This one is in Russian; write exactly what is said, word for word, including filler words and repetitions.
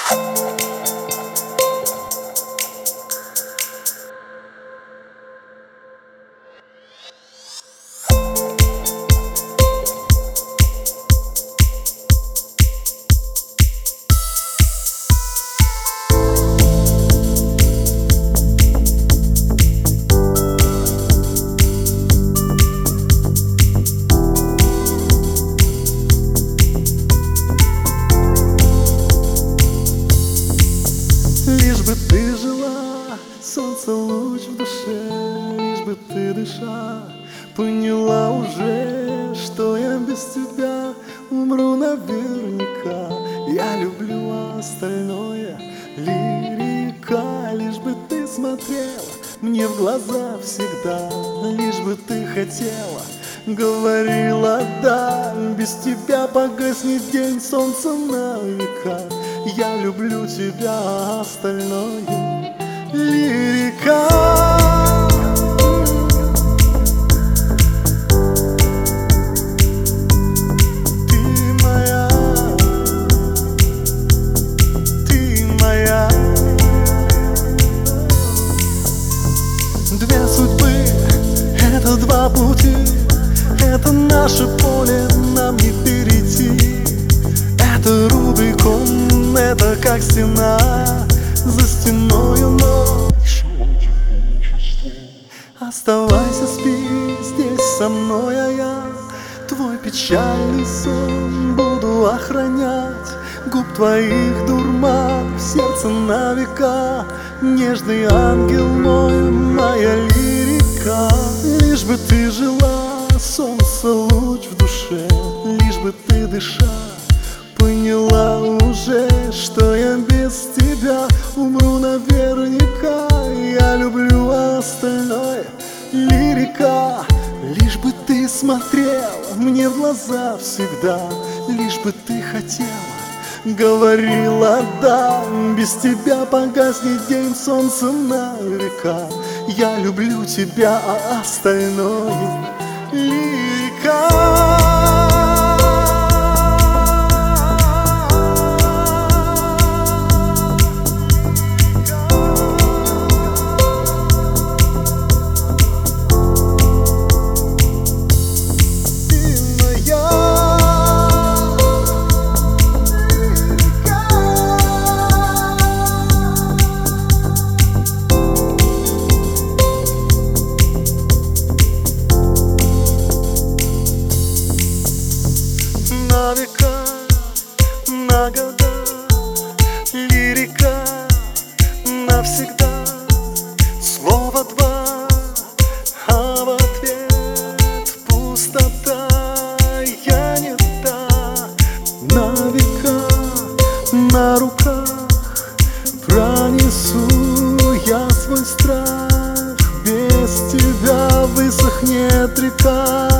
Лишь бы ты жила, солнце луч в душе, лишь бы ты, дыша, поняла уже, что я без тебя умру наверняка. Я люблю, а остальное лирика. Лишь бы ты смотрела мне в глаза всегда, лишь бы ты хотела, говорила да. Без тебя погаснет день, солнца на века. Я люблю тебя, а остальное лирика. Ты моя, ты моя. Две судьбы — это два пути, это наше поле, нам не перейти. Это Рубикон, это как стена, за стеною ночь. Оставайся, спи здесь со мной, а я твой печальный сон буду охранять. Губ твоих дурман, в сердце на века. Нежный ангел мой, моя лирика. Лишь бы ты жила, солнце луч в душе, лишь бы ты, дыша, поняла уже, что я без тебя умру наверняка. Я люблю, а остальное лирика. Лишь бы ты смотрела мне в глаза всегда, лишь бы ты хотела, говорила да. Без тебя погаснет день, солнце на века. Я люблю тебя, а остальное лирика. На века, на года, лирика навсегда. Слово два, а в ответ пустота. Я не та. На века, на руках пронесу я свой страх. Без тебя высохнет река.